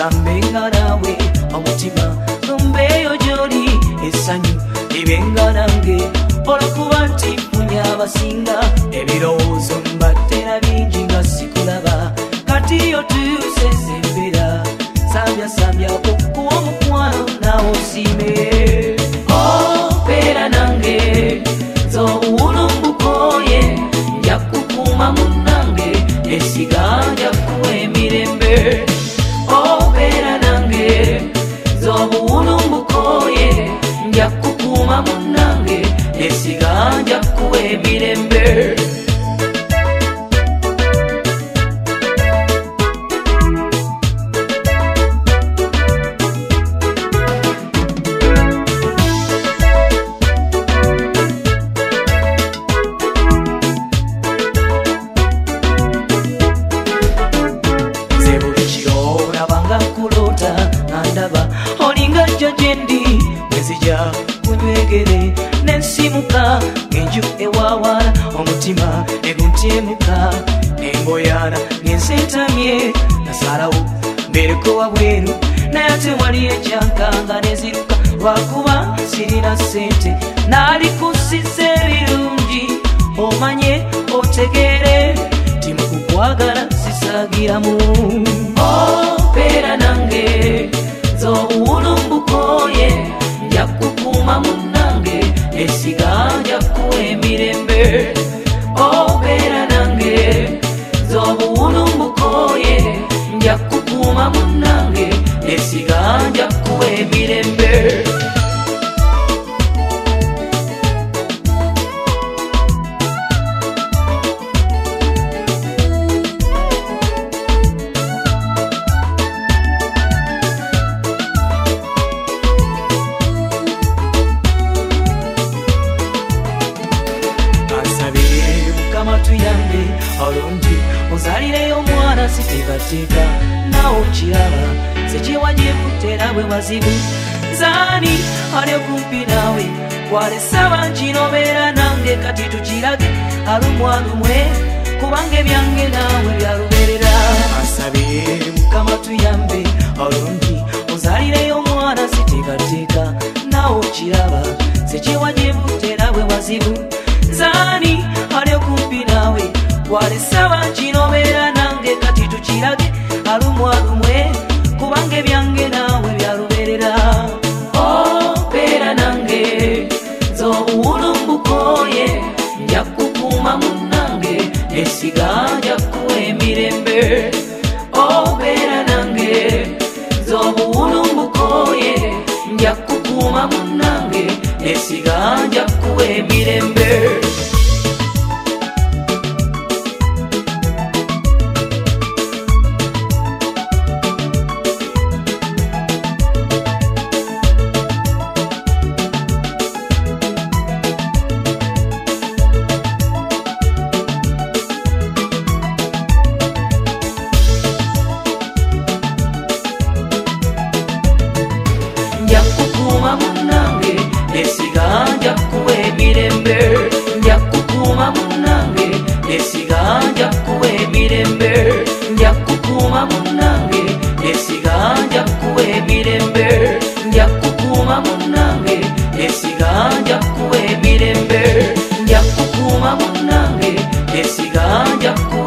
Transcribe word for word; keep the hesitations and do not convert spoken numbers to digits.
sambenga nawe omutima nombeyo gyoli essanyu libenga nange olwokuba nti mpunya abasinga ebirowoozo mbattera bingi nga sikulaba kati yo tusesembera sambya sambyako kuwa omukwano nawo osiime obeera nange z'obuwulumbukoye nja kukuuma munnange esiga nja kuwa emirembe obeera nange z'obuwulumbukoye nja kukuuma munnange esiga nja kuwa emirembe kunywegere nensimuka ngenju ewawala omutima eguntemuka nemboyana ngensetamye nasalawo mbereko wabweru naye ate wali ekyankanga neziruka lwakuba sirina sente nalikusiza ebirungi omanye otegere timukukwagala sisagiramu obeera nange z'obuwulumbukoye nja kukuuma munnange esiga nja kuwa emirembe obeera nange z'obuwulumbukoye nja kukuuma munnange esiga nja kuwa emirembe tuyambe olungi ozalireyo omwana siteekateeka nawo kiraba sekiwajibu tera bwe wazibu zaani ali okumpi naawe kwalesaba nkinobeera nange kati tukirage alumwalumwe kubanga ebyange naawe byaluberera asabye mukama tuyambe olungi ozalireyo omwana siteekateeka nawo kiraba sekiwajibu tera bwe wazibu zaani ali okumpi naawe walesaba nkinobeera nange kati tukirage alumwalumwe kubanga ebyange naawe byaluberera obeera nange z'obuwulumbukoye nja kukuuma munnange esiga nja kuwa emirembe obeera nange z'obuwulumbukoye nja kukuuma munnange esiga nja kuwa emirembe nja kukuuma munnange esiga nja kuwa emirembe nja kukuuma munnange esiga nja kuwa emirembe nja kukuuma munnange esiga nja kuwa emirembe nja kukuuma munnange esiga nja kuwa emirembe nja kukuuma munnange esiga nja